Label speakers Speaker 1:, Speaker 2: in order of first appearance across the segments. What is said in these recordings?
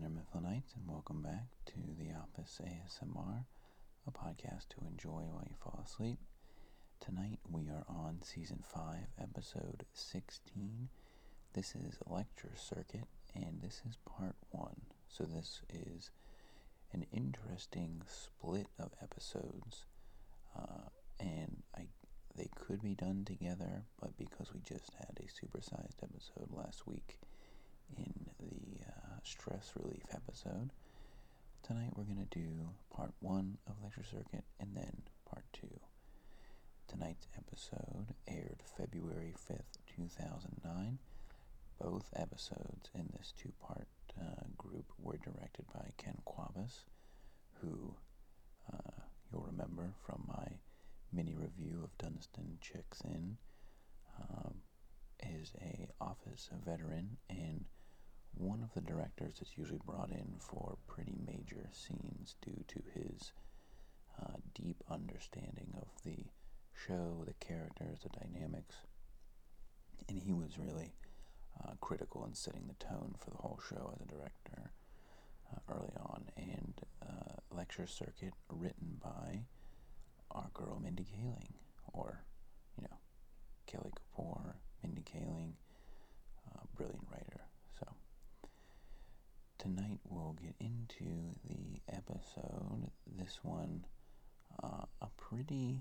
Speaker 1: Minor Mithlonites, and welcome back to The Office ASMR, a podcast to enjoy while you fall asleep. Tonight we are on Season 5, Episode 16. This is Lecture Circuit, and this is Part 1. So this is an interesting split of episodes, and they could be done together, but because we just had a supersized episode last week in the stress relief episode, tonight we're going to do Part 1 of Lecture Circuit and then Part 2. Tonight's episode aired February 5th, 2009. Both episodes in this two-part group were directed by Ken Kwapis, who you'll remember from my mini review of Dunstan Checks In, is a Office veteran and one of the directors that's usually brought in for pretty major scenes due to his deep understanding of the show, the characters, the dynamics. And he was really critical in setting the tone for the whole show as a director early on. And Lecture Circuit, written by our girl Mindy Kaling, or, Kelly Kapoor, Mindy Kaling, brilliant writer. So tonight we'll get into the episode. This one, a pretty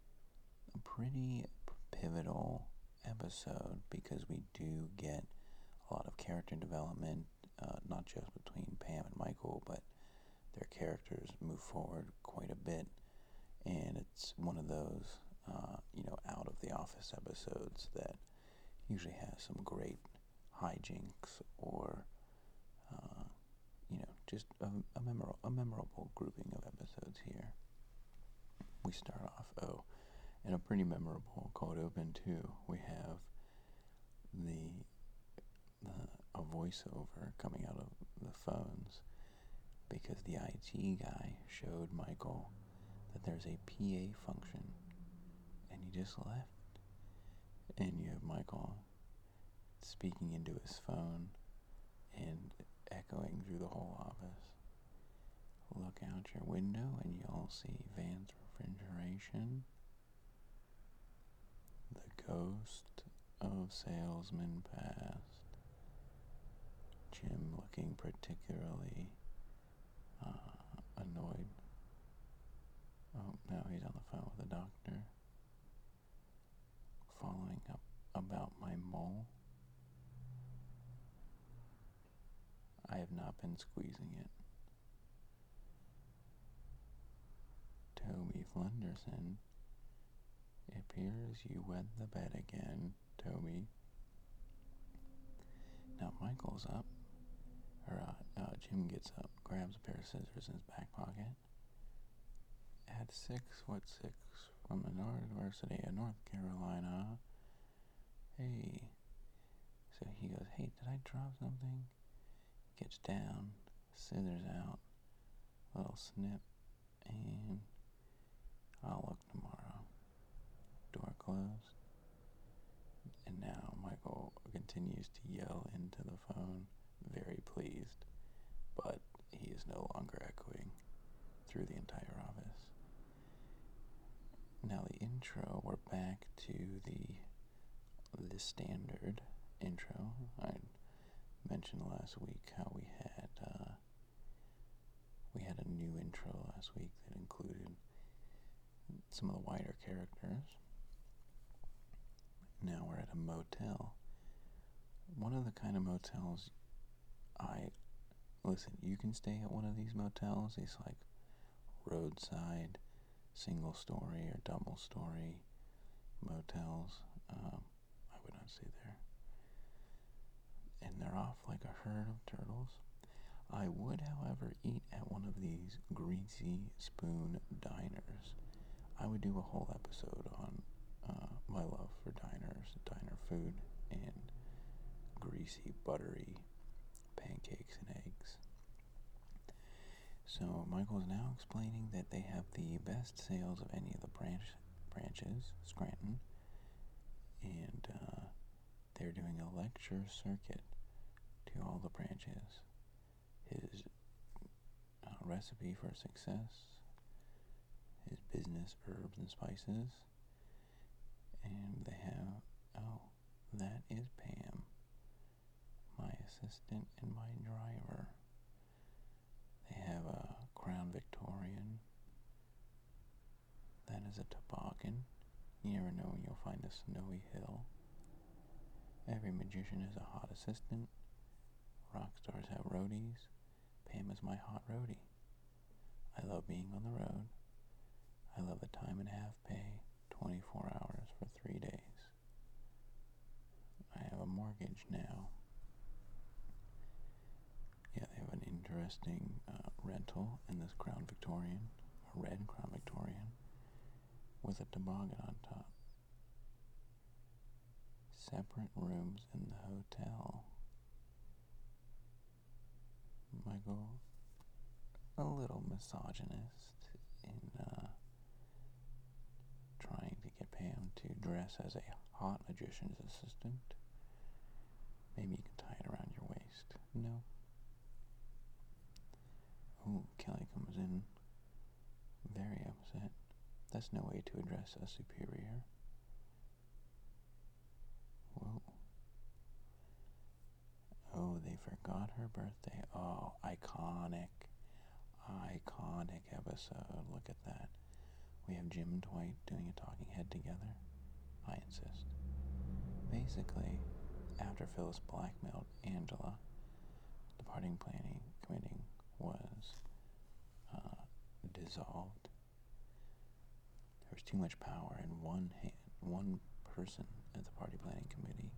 Speaker 1: pivotal episode because we do get a lot of character development, not just between Pam and Michael, but their characters move forward quite a bit. And it's one of those, out of the Office episodes that usually has some great hijinks or just a memorable grouping of episodes here. We start off, in a pretty memorable cold open too. We have a voiceover coming out of the phones because the IT guy showed Michael that there's a PA function, and he just left. And you have Michael speaking into his phone and echoing through the whole office. Look out your window and you'll see Vance Refrigeration, the ghost of Salesman Past, Jim looking particularly annoyed. Oh, now he's on the phone with the doctor. Following up about my mole. I have not been squeezing it. Toby Flenderson. It appears you wet the bed again, Toby. Now Michael's up. Jim gets up, grabs a pair of scissors in his back pocket. At 6'6" from the University of North Carolina. Hey. So he goes, hey, did I drop something? Gets down, scissors out, little snip, and I'll look tomorrow. Door closed. And now Michael continues to yell into the phone, very pleased, but he is no longer echoing through the entire office. Now the intro, we're back to the standard intro. I mentioned last week how we had a new intro last week that included some of the wider characters. Now we're at a motel. One of the kind of motels you can stay at one of these motels, these like roadside single story or double story motels. I would not stay there. And they're off like a herd of turtles. I would, however, eat at one of these Greasy Spoon diners. I would do a whole episode on my love for diners, diner food, and greasy, buttery pancakes and eggs. So Michael's now explaining that they have the best sales of any of the branches, Scranton, and they're doing a lecture circuit to all the branches. his recipe for success, his business herbs and spices, and they have, oh, that is Pam, my assistant and my driver. They have a Crown Victorian. That is a toboggan. You never know when you'll find a snowy hill. Every magician is a hot assistant. Rock stars have roadies. Pam is my hot roadie. I love being on the road. I love the time and a half pay, 24 hours for 3 days. I have a mortgage now. Yeah, they have an interesting rental in this Crown Victorian, a red Crown Victorian, with a toboggan on top. Separate rooms in the hotel. Michael, a little misogynist in trying to get Pam to dress as a hot magician's assistant. Maybe you can tie it around your waist. No. Ooh, Kelly comes in very upset. That's no way to address a superior. Whoa. Oh, they forgot her birthday. Oh, iconic episode. Look at that. We have Jim and Dwight doing a talking head together. I insist. Basically, after Phyllis blackmailed Angela, the party planning committee was dissolved. There was too much power in one person at the party planning committee.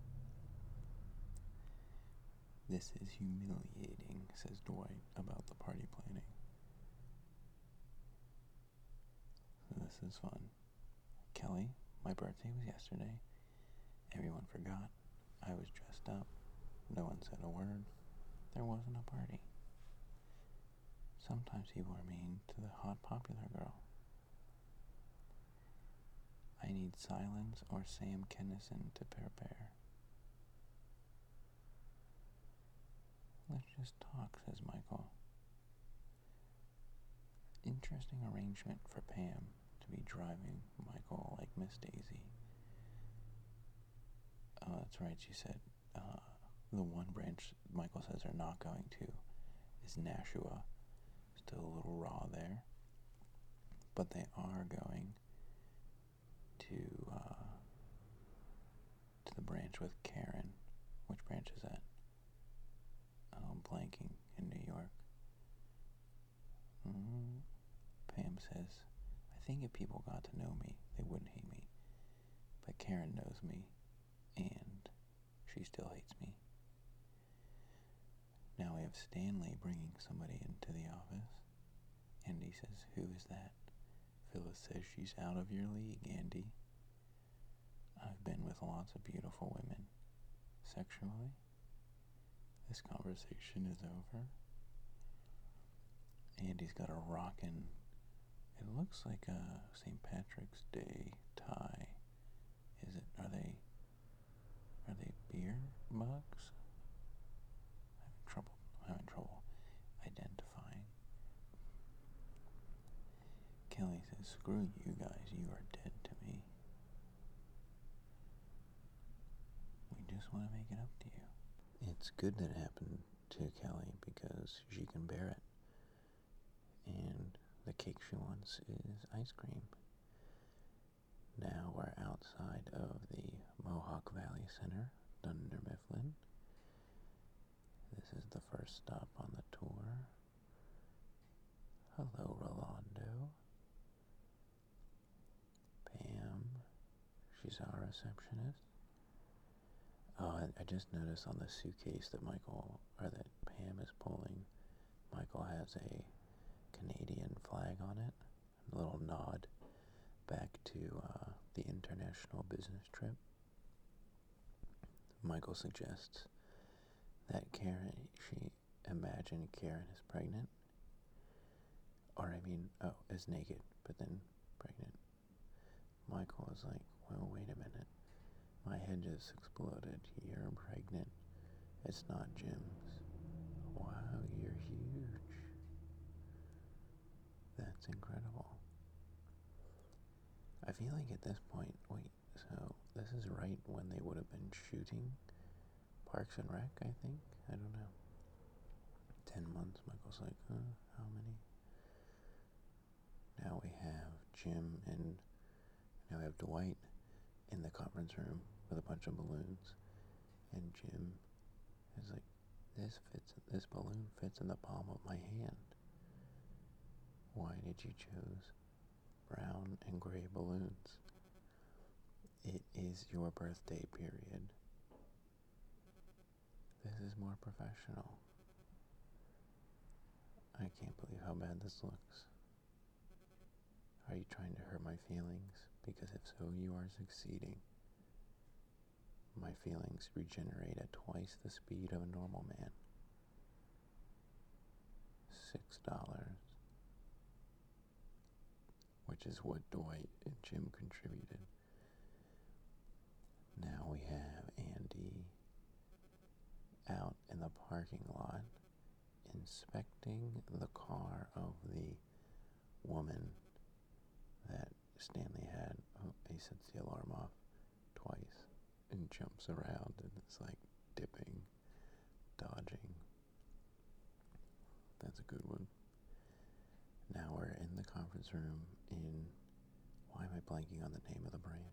Speaker 1: This is humiliating, says Dwight about the party planning. So this is fun. Kelly, my birthday was yesterday. Everyone forgot. I was dressed up. No one said a word. There wasn't a party. Sometimes people are mean to the hot popular girl. I need Silence or Sam Kinison to prepare. Let's just talk, says Michael. Interesting arrangement for Pam to be driving Michael like Miss Daisy. Oh, that's right, she said. The one branch Michael says they're not going to is Nashua. Still a little raw there. But they are going to the branch with Karen. Which branch is that? I'm blanking, in New York. Pam says, I think if people got to know me, they wouldn't hate me. But Karen knows me, and she still hates me. Now we have Stanley bringing somebody into the office. Andy says, who is that? Phyllis says, she's out of your league, Andy. I've been with lots of beautiful women. Sexually? This conversation is over. Andy's got a rockin', it looks like a St. Patrick's Day tie. Is it? Are they beer mugs? I'm having trouble identifying. Kelly says, screw you guys, you are dead to me. We just want to make it up to you. It's good that it happened to Kelly because she can bear it. And the cake she wants is ice cream. Now we're outside of the Mohawk Valley Center, Dunder Mifflin. This is the first stop on the tour. Hello, Rolando. Pam, she's our receptionist. Oh, I just noticed on the suitcase that Pam is pulling, Michael has a Canadian flag on it. A little nod back to the international business trip. Michael suggests that she imagined Karen is pregnant. Is naked, but then pregnant. Michael is like, well, wait a minute. My head just exploded. You're pregnant. It's not Jim's. Wow, you're huge. That's incredible. I feel like at this point, wait, so this is right when they would have been shooting Parks and Rec, I think? I don't know. 10 months, Michael's like, how many? Now we have Jim and now we have Dwight in the conference room with a bunch of balloons. And Jim is like, this balloon fits in the palm of my hand. Why did you choose brown and gray balloons? It is your birthday period. This is more professional. I can't believe how bad this looks. Are you trying to hurt my feelings? Because if so, you are succeeding. My feelings regenerate at twice the speed of a normal man. $6. Which is what Dwight and Jim contributed. Now we have Andy out in the parking lot inspecting the car of the woman that Stanley had. Oh, he sets the alarm off twice and jumps around and it's like dipping, dodging. That's a good one. Now we're in the conference room in, why am I blanking on the name of the branch?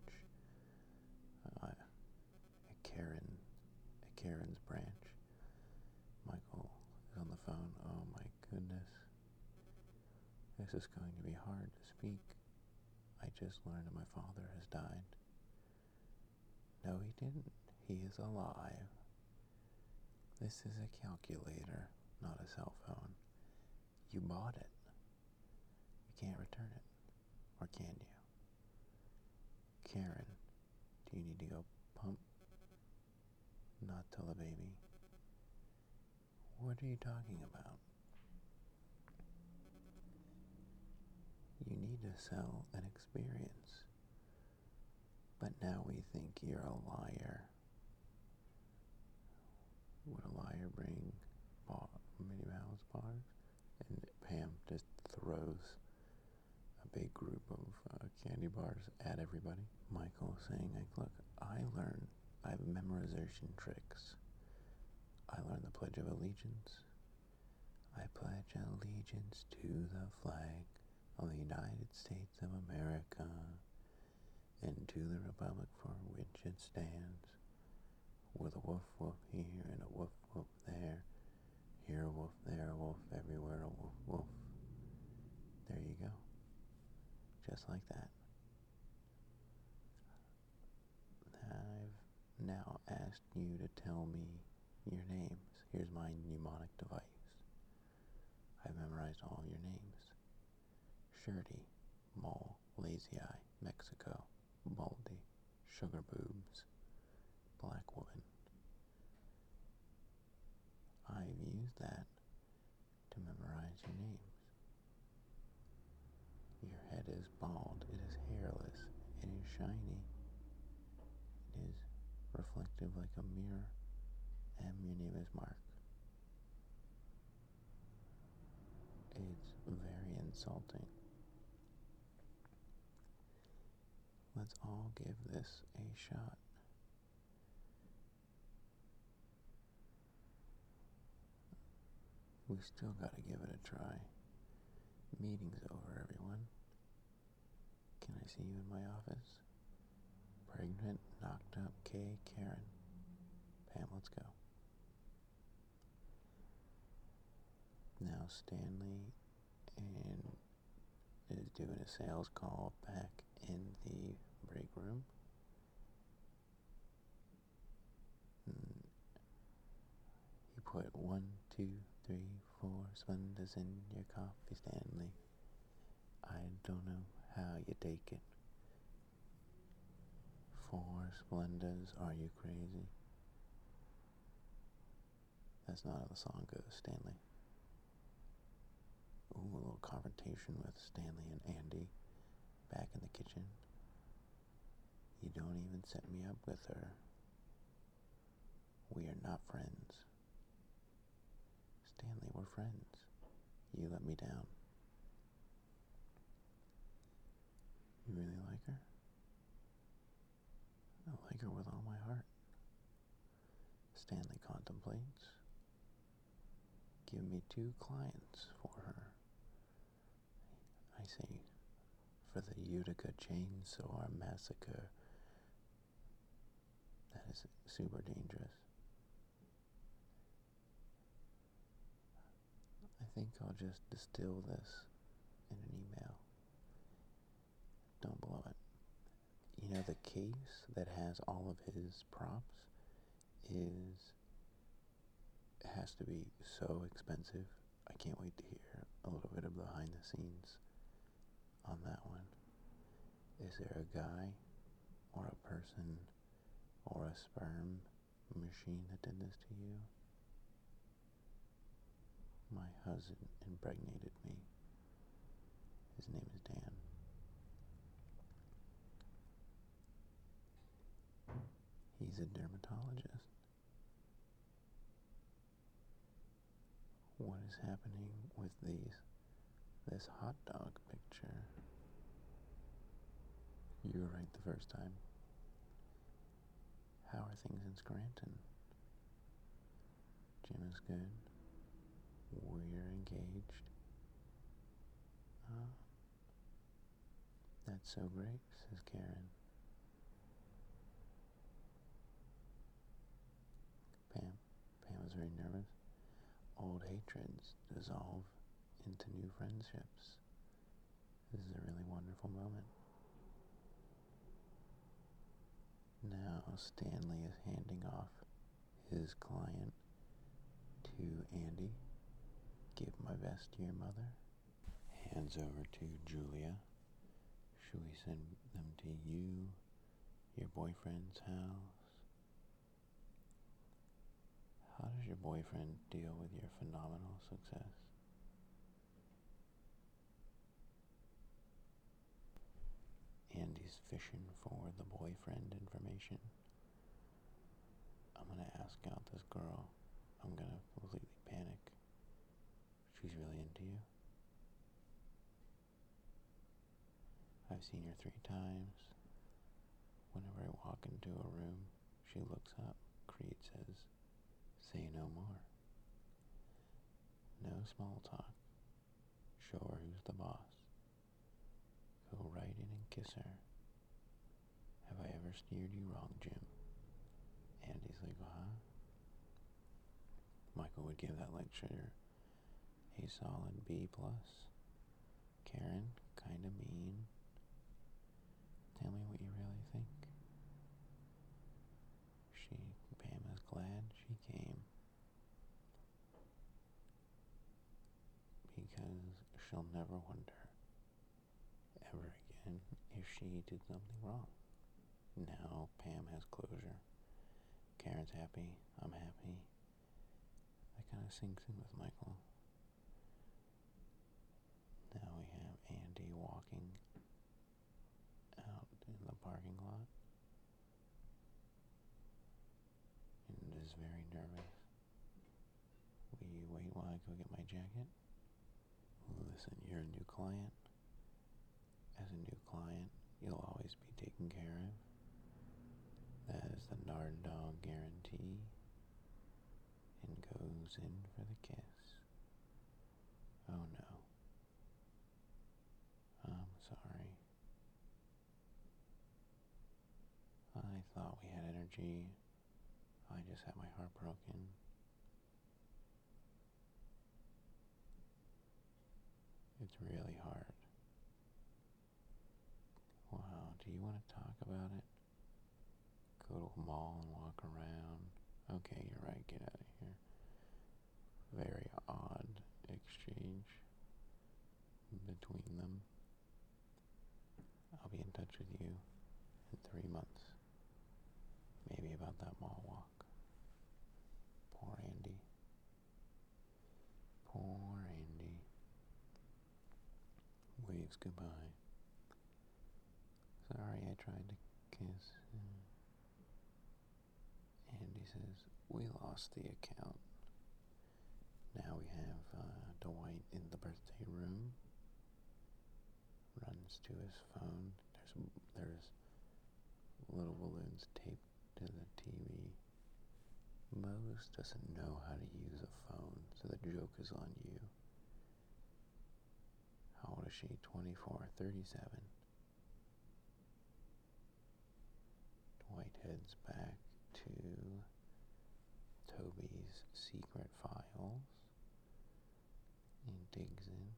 Speaker 1: Karen's branch. Michael is on the phone. Oh my goodness. This is going to be hard to speak. I just learned that my father has died. No, he didn't. He is alive. This is a calculator, not a cell phone. You bought it. You can't return it. Or can you? Karen, do you need to go pump? Not tell the baby. What are you talking about? You need to sell an experience. But now we think you're a liar. Would a liar bring Minnie Mouse bars? And Pam just throws a big group of candy bars at everybody. Michael saying, like, look, I have memorization tricks. I learned the Pledge of Allegiance. I pledge allegiance to the flag of the United States of America and to the republic for which it stands, with a woof woof here and a woof woof there, here a woof, there a woof, everywhere a woof woof. There you go. Just like that. I've now asked you to tell me your names. Here's my mnemonic device. I've memorized all your names. Shirty, Mole, Lazy Eye, Mexico, Baldy, Sugar Boobs, Black Woman. I've used that to memorize your names. Your head is bald, it is hairless, it is shiny, it is reflective like a mirror, and your name is Mark. It's very insulting. Let's all give this a shot. We still gotta give it a try. Meeting's over, everyone. Can I see you in my office? Pregnant, knocked up, Karen. Pam, let's go. Now Stanley is doing a sales call back in the break room. He put 1, 2, 3, 4 Splendas in your coffee, Stanley. I don't know how you take it. 4 Splendas, are you crazy? That's not how the song goes, Stanley. Ooh, a little confrontation with Stanley and Andy back in the kitchen. You don't even set me up with her. We are not friends. Stanley, we're friends. You let me down. her with all my heart. Stanley contemplates. Give me 2 clients for her. I say, for the Utica Chainsaw Massacre. That is super dangerous. I think I'll just distill this in an email. Don't blow it. You know, the case that has all of his props has to be so expensive. I can't wait to hear a little bit of behind the scenes on that one. Is there a guy or a person or a sperm machine that did this to you? My husband impregnated me. His name is Dan. He's a dermatologist. What is happening with this hot dog picture? You were right the first time. How are things in Scranton? Jim is good. We're engaged. That's so great, says Karen. Pam was very nervous. Old hatreds dissolve into new friendships. This is a really wonderful moment. Now Stanley is handing off his client to Andy. Give my best to your mother. Hands over to Julia. Should we send them to you, your boyfriend's house? How does your boyfriend deal with your phenomenal success? Andy's fishing for the boyfriend information. I'm going to ask out this girl. I'm going to completely panic. She's really into you. I've seen her 3 times. Whenever I walk into a room, she looks up. Creed says, say no more. No small talk. Show her who's the boss. Go right in and kiss her. Have I ever steered you wrong, Jim? Andy's like, huh? Michael would give that lecture a solid B+. Karen, kinda mean. Tell me what you really think. Pam is glad she came. Because she'll never wonder ever again if she did something wrong. Now Pam has closure. Karen's happy. I'm happy. That kind of sinks in with Michael. Now we have Andy walking out in the parking lot. And is very nervous. Will you wait while I go get my jacket? Listen, you're a new client. As a new client, you'll always be taken care of. That is the Nard Dog guarantee. And goes in for the kiss. Oh no. I'm sorry. I thought we had energy. I just had my heart broken. It's really hard. Wow, do you want to talk about it? Go to a mall and walk around? Okay, you're right, get out of here. Very odd exchange between them. I'll be in touch with you in 3 months. Maybe about that mall walk. Poor Andy. Poor Andy. Waves goodbye. Sorry I tried to kiss. Andy says, we lost the account. Now we have Dwight in the birthday room. Runs to his phone. There's little balloons taped host doesn't know how to use a phone, so the joke is on you. How old is she? 24, 37. Dwight heads back to Toby's secret files and digs in.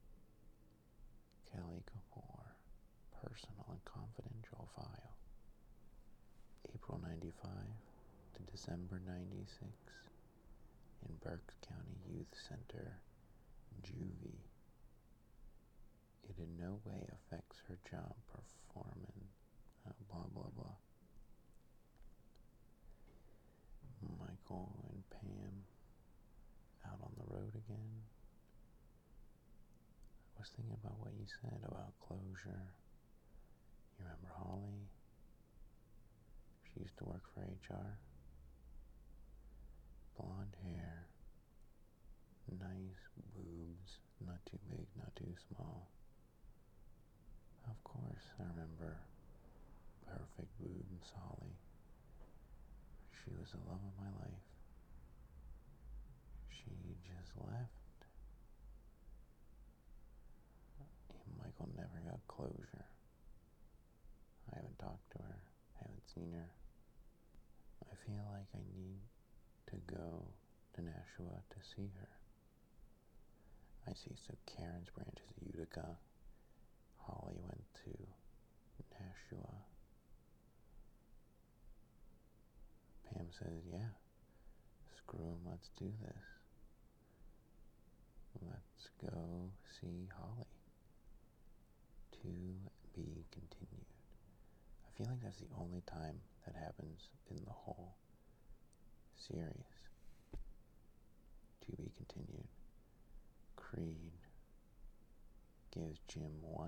Speaker 1: Kelly Kapoor, personal and confidential file. April 95 to December 96 in Berks County Youth Center, Juvie. It in no way affects her job performance, blah blah blah. Michael and Pam out on the road again. I was thinking about what you said about closure. You remember Holly? She used to work for HR. Blonde hair, nice boobs, not too big, not too small. Of course, I remember perfect boobs, Holly. She was the love of my life. She just left. And Michael never got closure. I haven't talked to her, haven't seen her. I feel like I need to go to Nashua to see her. I see, so Karen's branch is Utica. Holly went to Nashua. Pam says, yeah, screw him, let's do this. Let's go see Holly. To be continued. I feel like that's the only time that happens in the whole series. To be continued. Creed gives Jim $1.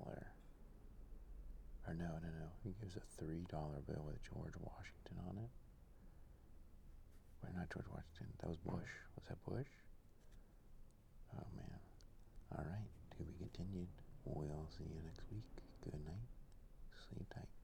Speaker 1: Or no. He gives a $3 bill with George Washington on it. Or not George Washington. That was Bush. Was that Bush? Oh man. Alright. To be continued. We'll see you next week. Good night. Sleep tight.